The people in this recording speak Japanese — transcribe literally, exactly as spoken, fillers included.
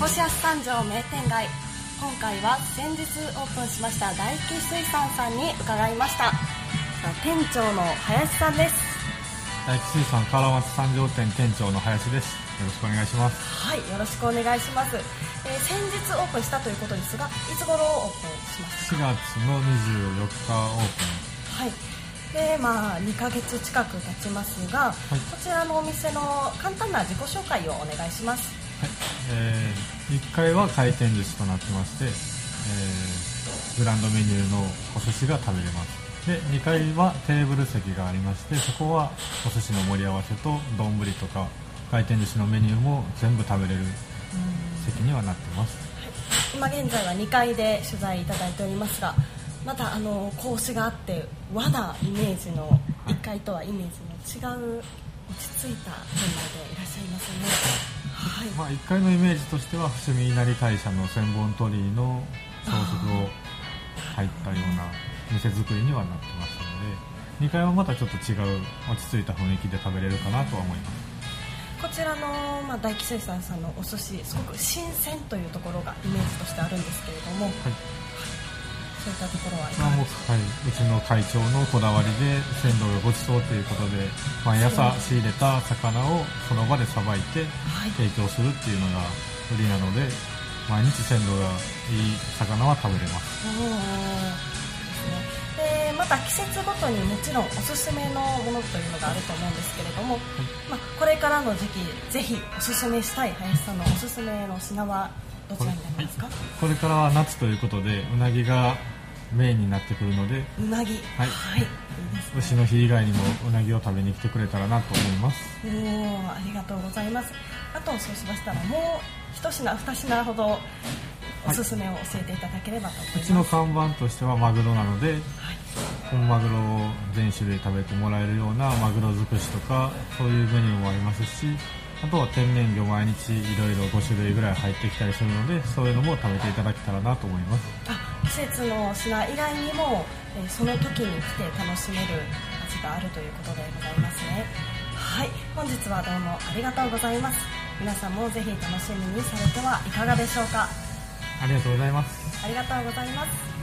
星安三条名店街、今回は先日オープンしました大気水産さんに伺いました。店長の林さんです。 大気水産河原町三条店店長の林です。よろしくお願いします。 はい、よろしくお願いします。えー、先日オープンしたということですが、いつ頃オープンしましたか？ しがつのにじゅうよっかオープン。 はい。で、まあにかげつ近く経ちますが、はい、こちらのお店の簡単な自己紹介をお願いします。 はい。えー、いっかいは回転寿司となってまして、えー、グランドメニューのお寿司が食べれます。でにかいはテーブル席がありまして、そこはお寿司の盛り合わせと丼とか回転寿司のメニューも全部食べれる席にはなってます。 はい、今現在はにかいで取材いただいておりますが、またあの格子があって和なイメージのいっかいとはイメージの違う落ち着いた店内でいらっしゃいますね。はい。 まあ、いっかいのイメージとしては伏見稲荷大社の千本鳥居の装飾を入ったような店作りにはなってますので、にかいはまたちょっと違う落ち着いた雰囲気で食べれるかなとは思います。 こちらの、まあ、大気水産さんのお寿司、すごく新鮮というところがイメージとしてあるんですけれども、はい、そういったところはいかがですか？ はい、うちの会長のこだわりで鮮度がごちそうということで、毎朝仕入れた魚をその場でさばいて提供するっていうのが売りなので、毎日鮮度がいい魚は食べれます。 でまた季節ごとにもちろんおすすめのものというのがあると思うんですけれども、はい、まあ、これからの時期ぜひおすすめしたい林さんのおすすめの品はどちらになりますか？ はい、これからは夏ということでうなぎがメインになってくるので、 うなぎ、 はい、はい、いいですね。牛の日以外にもうなぎを食べに来てくれたらなと思います。 おー、ありがとうございます。あとそうしましたらもう一品二品ほどおすすめを教えていただければと思います。 うちの看板としてはマグロなので、はい、本マグロを全種類食べてもらえるようなマグロ尽くしとかそういうメニューもありますし、あとは天然魚毎日いろいろごしゅるいぐらい入ってきたりするので、そういうのも食べていただけたらなと思います。 あ、季節の品以外にも、えー、その時に来て楽しめる味があるということでございますね。はい、本日はどうもありがとうございます。皆さんもぜひ楽しみにされてはいかがでしょうか？ ありがとうございます。 ありがとうございます。